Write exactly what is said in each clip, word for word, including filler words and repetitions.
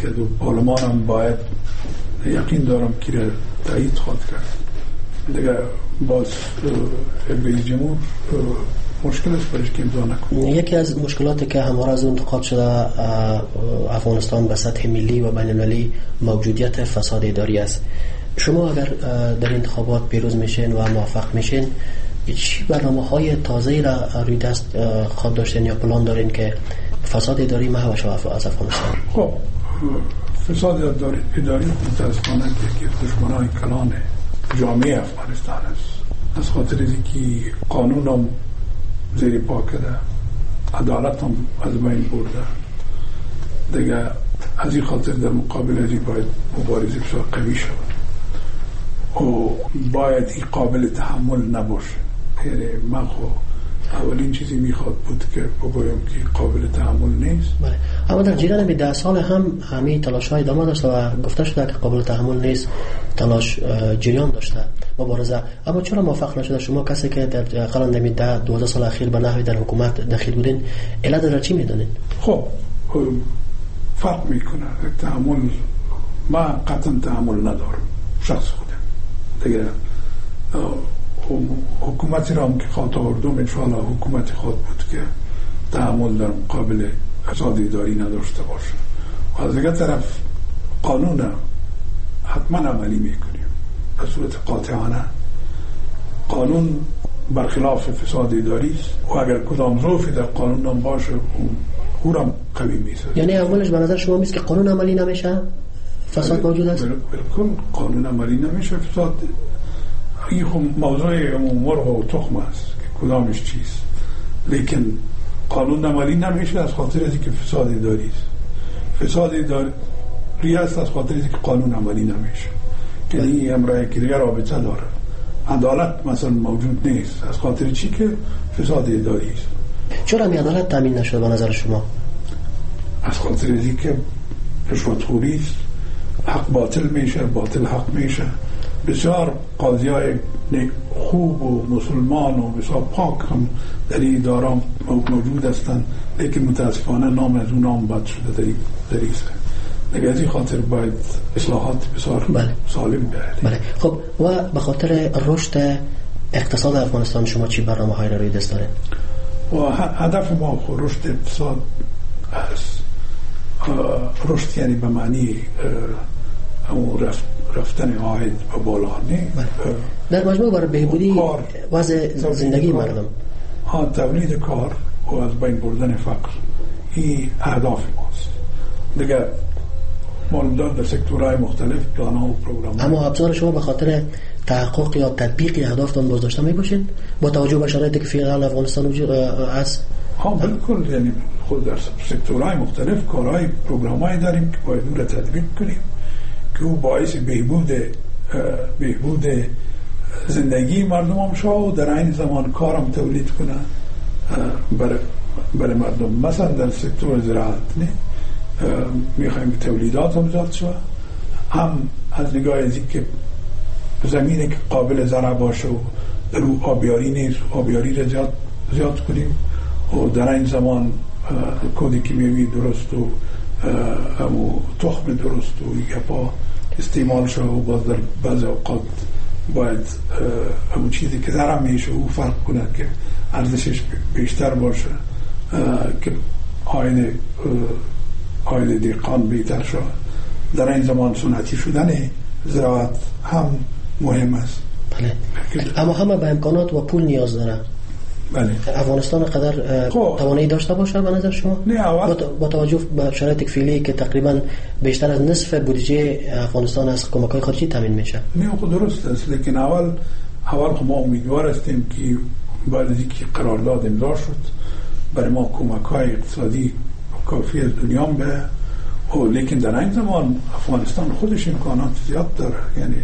کرد و پارلمان هم باید یقین دارم که تایید خواهد کرد. دیگه باز رئیس جمهور مشکل است برش که امضا نکنه. یکی از مشکلاتی که همواره از اون انتقاد شده افغانستان به سطح ملی و بین المللی موجودیت فساد اداری است. شما اگر در انتخابات پیروز میشین و موفق میشین، چی برنامه‌های تازه‌ای را روی دست خواهد داشتین یا پلان دارین که فساد اداری محو شود از افغانستان؟ خب فساد اداری اداری متاسفانه که دشمنان کلان جامعه افغانستان است. از خاطر اینکه قانون هم زیر پا کرده، عدالت هم از بین برده، دیگه از این خاطر در مقابل از این باید مبارزه بسیار قوی شود و باید این قابل تحمل نباشه. یعنی من خو اولین چیزی میخواد بود که بگویم که قابل تحمل نیست. بله. اما در جریان به ده سال هم همین تلاش های ادامه داشته و گفته شده که قابل تحمل نیست، تلاش جریان داشته مبارزه. اما چرا موفق نشده؟ شما کسی که در قرن ده دوازده سال اخیر به نحوی در حکومت دخیل بودین، علت را چی میدونین؟ خب فرق میکنه تحمل. من قطعا تحمل ندارم شخص خودم. دیگه حکومتی را هم که خواهد آوردم انشاءالله حکومتی خواهد بود که تحمل در مقابل فساد اداری نداشته باشه و از دیگه طرف قانون حتما عملی میکنیم به صورت قاطعانه. قانون برخلاف فساد اداری است و اگر کدام ضعفی در قانون هم باشه او را قوی میسازه. یعنی اولش به نظر شما میست که قانون عملی نمیشه، فساد موجود است؟ بالکل قانون عملی نمیشه، فساد این موضوع مرغ و تخم است که کدامش چیست، لیکن قانون عملی نمیشه از خاطر اینکه فساد اداری است. فساد اداری است از خاطر اینکه قانون عملی نمیشه. یعنی این امر که دیگر رابطه داره. عدالت مثلا موجود نیست از خاطر چی که فساد اداری است. چرا می عدالت تامین نشده به نظر شما؟ از خاطر اینکه رشوتخوری است، حق باطل میشه، باطل حق میشه. بسیار قاضیای خوب و مسلمان و بسیار پاک هم در این اداره موجود هستند، لیکن متاسفانه نام از اون نام بد شده در این دریسه. دیگه از این خاطر باید اصلاحات بسیار بله. سالم بیاید. بله. خب و به خاطر رشد اقتصاد افغانستان شما چی برنامه های را روی دست دارید؟ و هدف ما رشد اقتصاد است. رشد یعنی به معنی همون رفت رفتن عاید به بالا نه. در مجموع برای بهبودی وضع زندگی مردم، ها تولید کار و از بین بردن فقر، این اهداف ماست. دیگه مولدات در سکتورهای مختلف پلان‌ها و پروگرام‌ها. اما ابزار شما به خاطر تحقق یا تطبیق اهدافتون بازداشته میباشین با توجه به شرایطی که فی الحال افغانستان وجود است؟ ها بالکل. یعنی خود در سکتورهای مختلف کارهای پروگرام‌هایی داریم که باید اون را تطبیق کنیم که او باعث بهبود بهبود زندگی مردم هم شد و در این زمان کارم تولید کنه برای برای مردم. مثلا در سکتور زراعت نه میخوایم که تولیدات هم زیاد شد، هم از نگاه از که زمینی که قابل زرع باشه و در او آبیاری نیست، آبیاری را زیاد زیاد کنیم و در این زمان کودی کیمیایی درست و همو تخم درست و یپا استعمال شده و باز در بعض اوقات باید همون چیزی که زرع میشه او فرق کنه که ارزشش بیشتر باشه که آید آید دیقان بهتر شد. در این زمان سنتی شدن زراعت هم مهم است. بله. اما همه به امکانات و پول نیاز داره. بله. افغانستان قدر توانایی داشته باشه به نظر شما؟ نه اول با توجه به شرایط فعلی که تقریبا بیشتر از نصف بودجه افغانستان از کمک‌های خارجی تامین میشه. نه خود درست است، لیکن اول اول ما امیدوار هستیم که بعد از اینکه قرارداد امضا شد برای ما کمک‌های اقتصادی کافی از دنیا به او، لیکن در این زمان افغانستان خودش امکانات زیاد داره. یعنی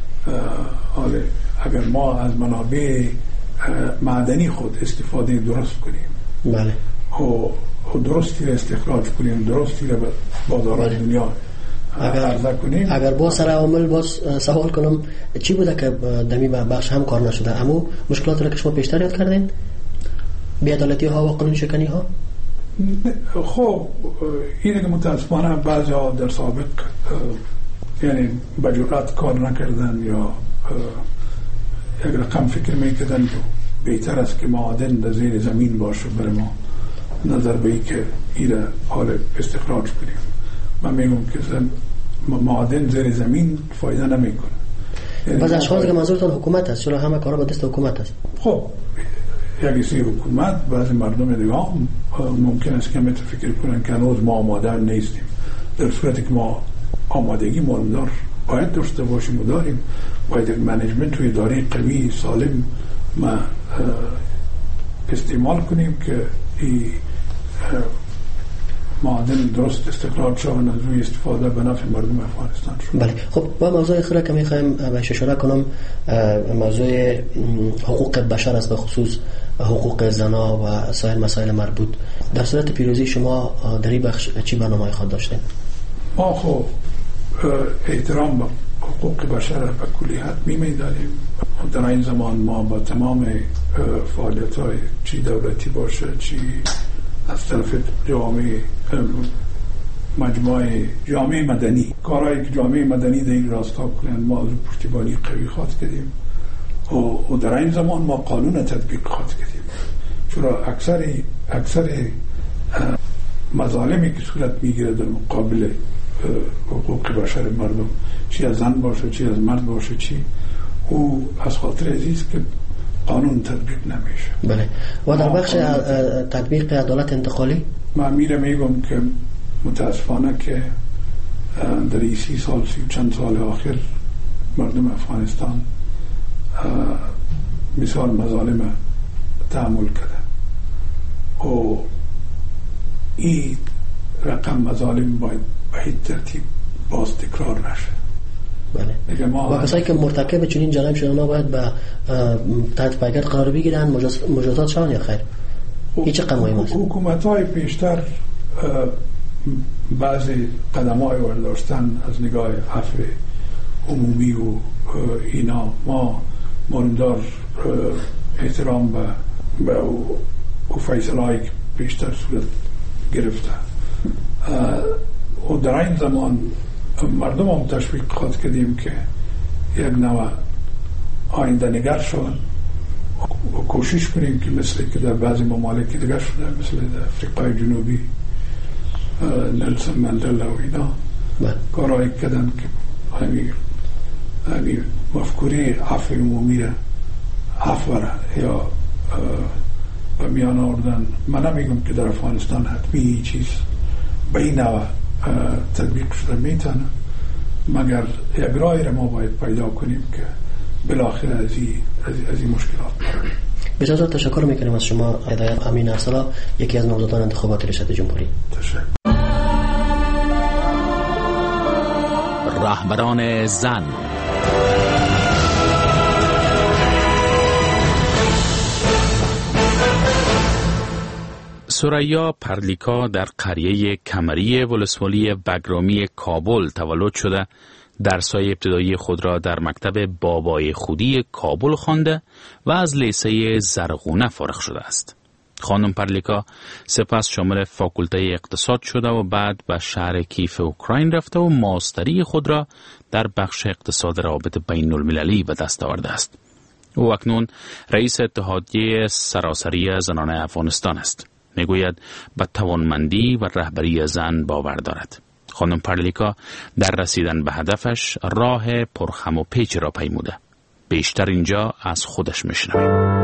حالا اگر ما از منابع معدنی خود استفاده درست کنیم بله و درستی را استخراج کنیم، درستی را به بازار دنیا عرضه کنیم. اگر با سر عامل باز سوال کنم چی بوده که دمی بخش هم کار نشده؟ اما مشکلات را که شما پیشتر یاد کردین، بی‌عدالتی ها و قانون شکنی ها؟ خب اینه که متاسفانه بعضی ها در سابق یعنی بجرات کار نکردن یا یک رقم فکر میکردن که بهتر است که معادن در زیر زمین باشه برای ما، نظر به این که این حال استخراج کنیم. من میگم که معادن زیر زمین فایده نمیکنه. بعض اشخاص که منظورتون حکومت است، چون همه کارا با دست حکومت است. خب یکی سی حکومت، بعضی مردم دیگه هم ممکن است که فکر کنن که هنوز ما آماده نیستیم، در صورتی که ما آمادگی مالدار باید داشته باشیم و داریم. باید یک منیجمنت و اداره قوی سالم ما استعمال کنیم که این معادن درست استخراج شد و از روی استفاده به نفع مردم افغانستان شد. بله. خب با موضوع اخیره که میخوایم بهش اشاره کنم، موضوع حقوق بشر است، به خصوص حقوق زنا و سایر مسائل مربوط. در صورت پیروزی شما در این بخش چی برنامه خود داشتین؟ ما خب احترام به حقوق بشر به کلیت می‌داریم. در این زمان ما با تمام فعالیت‌های چی دولتی باشه چی از طرف جامعه مجموعه جامعه مدنی، کارهایی که جامعه مدنی در این راستا کنند ما از پشتیبانی قوی خواهد کردیم و در این زمان ما قانون تطبیق خواهد کردیم. چرا اکثر اکثر مظالمی که صورت میگیره در مقابل حقوق بشر مردم، چی از زن باشه چی از مرد باشه چی، او از خاطر عزیز که قانون تطبیق نمیشه. بله. و در بخش تطبیق عدالت انتقالی من میره میگم که متاسفانه که در این سی سال سی چند سال آخر مردم افغانستان مثال مظالم تحمل کرده و این رقم مظالم باید به هیچ ترتیب باز تکرار نشه. بله. و کسایی که مرتکب چنین جرائم شدن باید به تحت پایگرد قرار بگیرن، مجازات شون یا خیر؟ هیچ قانونی نیست. حکومت‌های پیشتر بعضی قدم‌های برداشتن از نگاه عفو عمومی و اینا. ما ماندار احترام به به او فیصله‌ای پیشتر صورت گرفته و در این زمان مردم هم تشویق خواهد کردیم که یک نوع آینده نگر شدن و کوشش کنیم که مثل که در بعضی ممالک دیگر شده، مثل در افریقای جنوبی نلسون مندلا و اینا کارهایی کردن که همین همین مفکوری عفو عمومی عفو یا به میان آوردن. من نمیگم که در افغانستان حتمی چیز به این نوع تطبیق شده میتونه، مگر یک راهی را ما باید پیدا کنیم که بالاخره از این از این مشکلات. بسیار تشکر میکنیم از شما هدایت امین ارسلا، یکی از نامزدان انتخابات ریاست جمهوری. تشکر. رهبران زن. ثریا پرلیکا در قریه کمری ولسوالی بگرامی کابل تولد شده. درس‌های ابتدایی خود را در مکتب بابای خودی کابل خوانده و از لیسه زرغونه فارغ شده است. خانم پرلیکا سپس شامل فاکولته اقتصاد شده و بعد به شهر کیف اوکراین رفته و ماستری خود را در بخش اقتصاد روابط بین المللی به دست آورده است. او اکنون رئیس اتحادیه سراسری زنان افغانستان است. میگوید به توانمندی و رهبری زن باور دارد. خانم پرلیکا در رسیدن به هدفش راه پرخم و پیچ را پیموده. بیشتر اینجا از خودش میشنویم.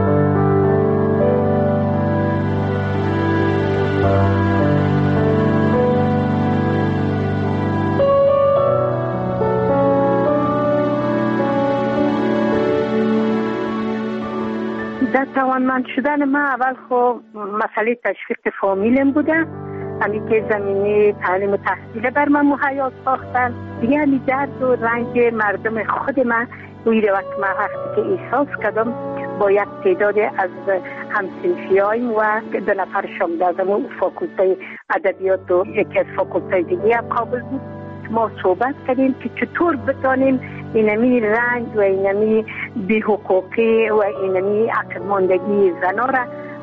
در توانمند شدن من اول خب مسئله تشویق فامیلم بوده، همین که زمینه تعلیم و تحصیل بر من مهیا ساختن. دیگه همین درد و رنج مردم خود من روی وقت من وقتی که احساس کردم با یک تعداد از همسنفیایم و دو نفر شام در زمان فاکولته ادبیات و یکی از فاکولته دیگه کابل بود، ما صحبت کردیم که چطور بتانیم اینمی رنج و اینمی بی حقوقی و اینمی عقب ماندگی زنا را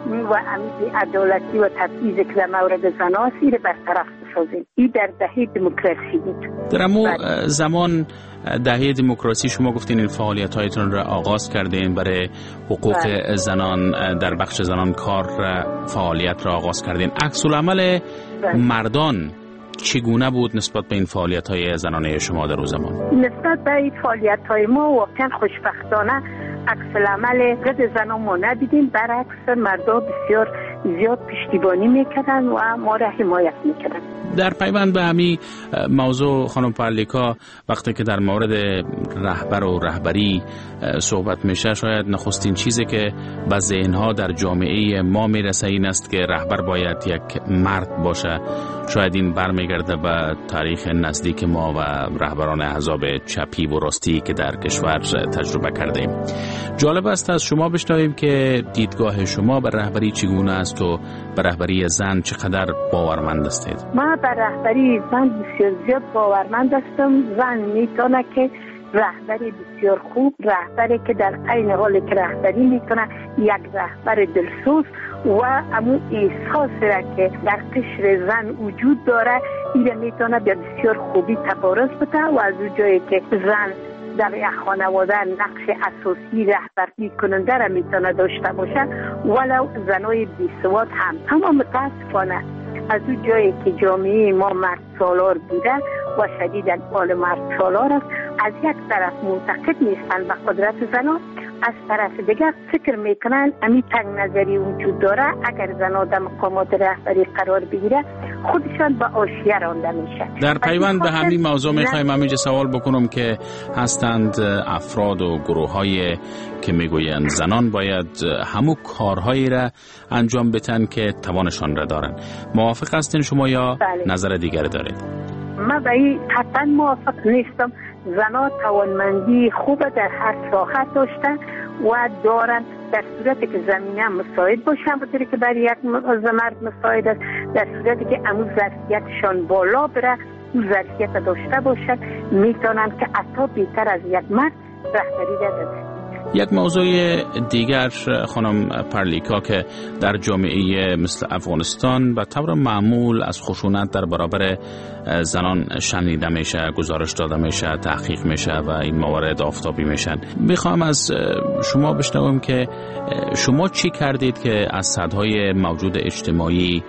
و امید عدالتی و تبعیض که در مورد زنان است را برطرف بسازیم. این در دهه دموکراسی بود. در امو زمان دهه دموکراسی شما گفتین این فعالیت هایتون را آغاز کردین، برای حقوق بله. زنان در بخش زنان کار فعالیت را آغاز کردین. عکس العمل بله. مردان چگونه بود نسبت به این فعالیت های زنانه شما در اون زمان؟ نسبت به این فعالیت های ما واقعا خوشبختانه عکس العمل ضد زنان ما ندیدیم، برعکس مردا بسیار زیاد پشتیبانی میکردن و ما را حمایت میکردن. در پیوند به همین موضوع خانم پارلیکا، وقتی که در مورد رهبر و رهبری صحبت میشه، شاید نخستین چیزی که به ذهنها در جامعه ما میرسه این است که رهبر باید یک مرد باشه. شاید این برمیگرده به تاریخ نزدیک ما و رهبران احزاب چپی و راستی که در کشور تجربه کردیم. جالب است از شما بشنویم که دیدگاه شما به رهبری چگونه است و به رهبری زن چقدر باورمند هستید؟ ما به رهبری زن بسیار زیاد باورمند هستم. زن میتونه که رهبری بسیار خوب، رهبری که در عین حال که رهبری میتونه یک رهبر دلسوز و امون احساسی را که در قشر زن وجود داره این میتونه به بسیار خوبی تبارز بده و از اون جایی که زن در یک خانواده نقش اساسی رهبری کننده را میتونه داشته باشه ولو زنای بیسواد هم. اما متاسفانه از اون جایی که جامعه ما مرد سالار بوده و شدیداً حال مرد سالار است، از یک طرف معتقد نیستن به قدرت زنان، از طرف دیگر فکر میکنن امی تنگ نظری وجود داره، اگر زنان در مقامات رهبری قرار بگیره خودشان به آشیه رانده میشه. در پیوند به همین موضوع میخوایم همینجا سوال بکنم که هستند افراد و گروه های که میگویند زنان باید همو کارهایی را انجام بدن که توانشان را دارن. موافق هستین شما یا بله. نظر دیگر دارید؟ من به این قطعا موافق نیستم. زنان توانمندی خوب در هر ساحت داشتن و دارن، در صورتی که زمینه مساعد باشن بطوری که برای یک مرد مساعد است، در صورتی که امو ظرفیتشان بالا بره اون ظرفیت داشته باشن، میتونن که حتی بیتر از یک مرد رهبری دادن. یک موضوع دیگر خانم پارلیکا که در جامعه مثل افغانستان به طور معمول از خشونت در برابر زنان شنیده میشه، گزارش داده میشه، تحقیق میشه و این موارد آفتابی میشن. میخوام از شما بشنوم که شما چی کردید که از سدهای موجود اجتماعی،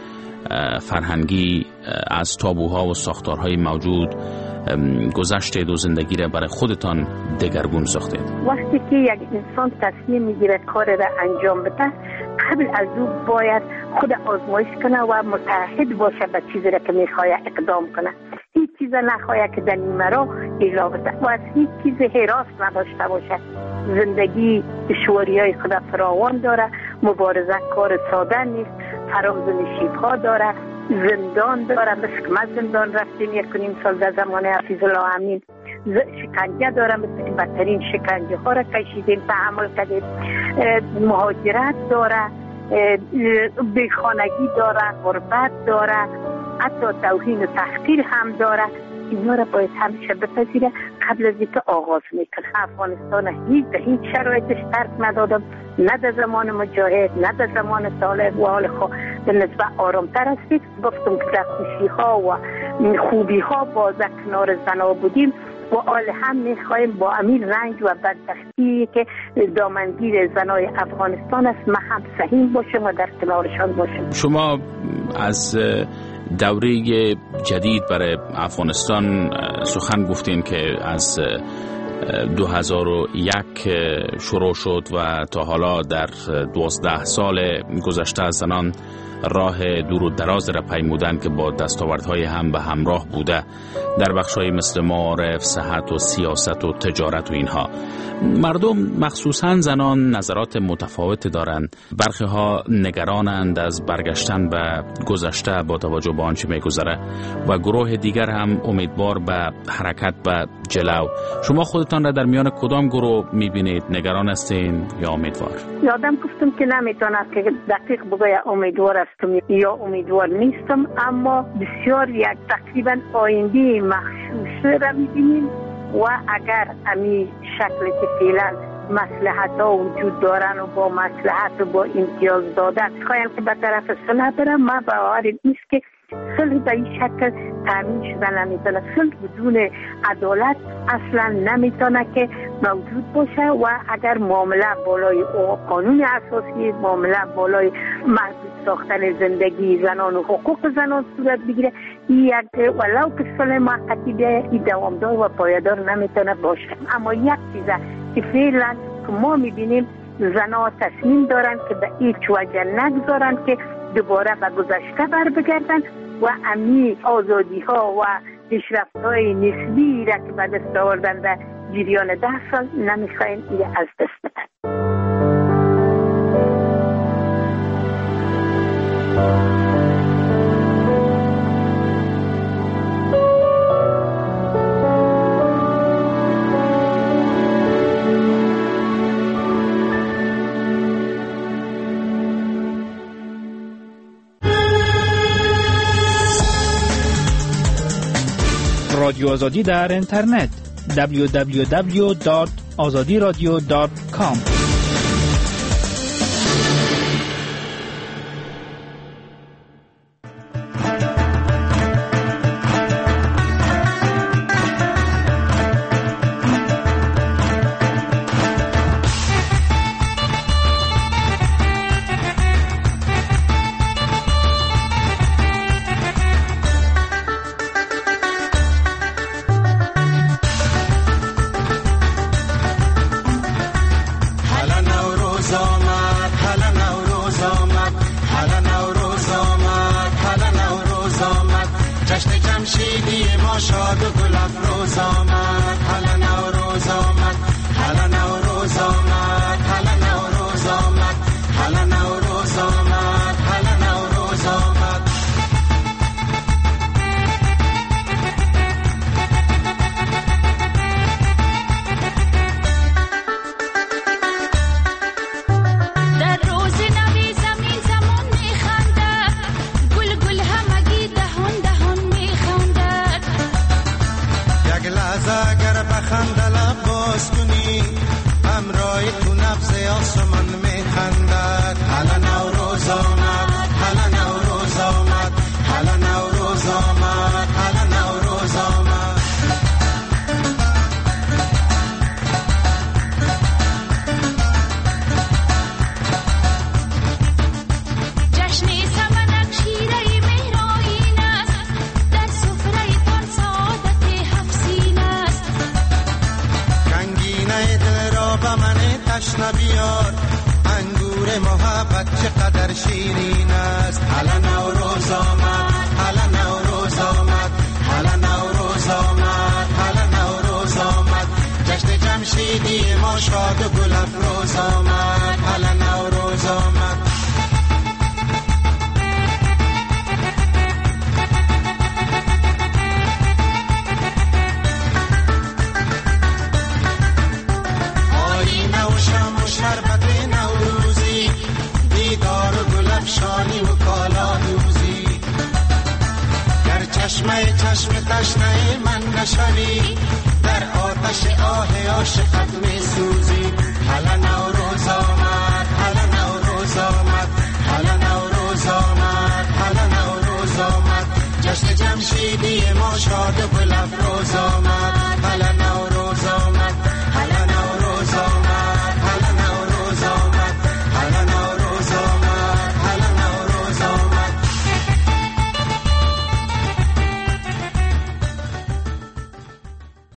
فرهنگی، از تابوها و ساختارهای موجود گذشته دو زندگی را برای خودتان دگرگون ساختید؟ وقتی که یک انسان تصمیم میگیره کار را انجام بده، قبل از او باید خود آزمایش کنه و متعهد باشه به چیزی را که میخواد اقدام کنه. هیچ چیز نخواهد که در نیمه را اجرا بده و از هیچ چیز حراس نداشته باشه. زندگی دشواری‌های خود فراوان داره، مبارزه کار ساده نیست، فراز و نشیب‌ها داره، زندان داره، مثل ما زندان رفتیم یک کنیم سال در زمان حفیظ الله امین، شکنجه داره، مثل بدترین شکنجه ها را کشیدیم، تحمل کردیم، مهاجرت داره، بیخانگی داره، غربت داره، حتی توهین و تحقیر هم داره. اینا را باید همیشه بپذیره قبل از اینکه آغاز میکنه. افغانستان هیچ به هیچ شرایطش ترک ندادم، نه در زمان مجاهد نه در زمان طالب و حال خود به نسبت آرامتر هستید. گفتم که در خوشی ها و خوبی ها باز کنار زنا بودیم و حال هم میخوایم با امیر رنج و بدبختی که دامنگیر زنای افغانستان است ما هم سهیم باشیم و در کنارشان باشیم. شما از دوره جدید برای افغانستان سخن گفتین که از دو هزار و یک شروع شد و تا حالا در دوازده سال گذشته از زنان راه دور و دراز را پیمودن که با دستاوردهای هم به همراه بوده در بخش‌های مثل معارف، صحت و سیاست و تجارت و اینها. مردم مخصوصاً زنان نظرات متفاوت دارند. برخی ها نگرانند از برگشتن به گذشته با توجه به آنچه می‌گذره و گروه دیگر هم امیدوار به حرکت به جلو. شما خودتان را در میان کدام گروه می‌بینید؟ نگران هستین یا امیدوار؟ یادم گفتم که نمیتونم که دقیق بگویم امیدوار هستم یا امیدوار نیستم، اما بسیار یک تقریبا آینده مخشوش را می‌بینیم و اگر امی شکلی که فعلا مصلحت ها وجود دارن و با مصلحت و با امتیاز دادن خواهیم که به طرف صلح برم. ما باورم نیست که صلح به این شکل تامین شده نمیتونه. صلح بدون عدالت اصلا نمیتونه که موجود باشه و اگر معامله بالای قانون اساسی، معامله بالای محدود ساختن زندگی زنان و حقوق زنان صورت بگیره، این یک ولو که صلح موقتی بیایه این دوامدار و پایدار نمیتونه باشه. اما یک چیزه که فعلا که ما میبینیم زنها تصمیم دارن که به هیچ وجه نگذارن که دوباره به گذشته بر بگردن و امی آزادی ها و پیشرفت های نسبی را که به دست آوردن در جریان ده سال نمیخواین این از دست بدن. رادیو آزادی در اینترنت دبلیو دبلیو دبلیو دات آزادی رادیو دات کام. جشن جمشیدی ما شاد و گل افروز